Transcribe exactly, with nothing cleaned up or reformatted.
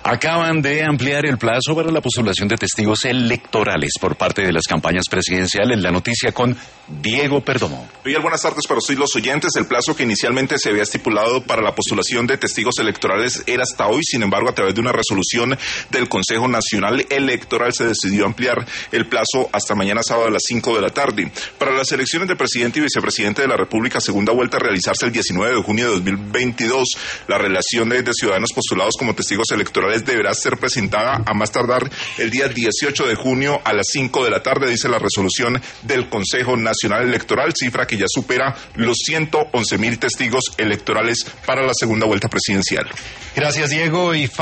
Acaban de ampliar el plazo para la postulación de testigos electorales por parte de las campañas presidenciales. La noticia con Diego Perdomo. Miguel, buenas tardes para usted y los oyentes. El plazo que inicialmente se había estipulado para la postulación de testigos electorales era hasta hoy. Sin embargo, a través de una resolución del Consejo Nacional Electoral se decidió ampliar el plazo hasta mañana sábado a las cinco de la tarde. Para las elecciones de presidente y vicepresidente de la República, segunda vuelta a realizarse el diecinueve de junio de dos mil veintidós, la relación de, de ciudadanos postulados como testigos electorales deberá ser presentada a más tardar el día dieciocho de junio a las cinco de la tarde, dice la resolución del Consejo Nacional Electoral, cifra que ya supera los ciento once mil testigos electorales para la segunda vuelta presidencial. Gracias, Diego. Y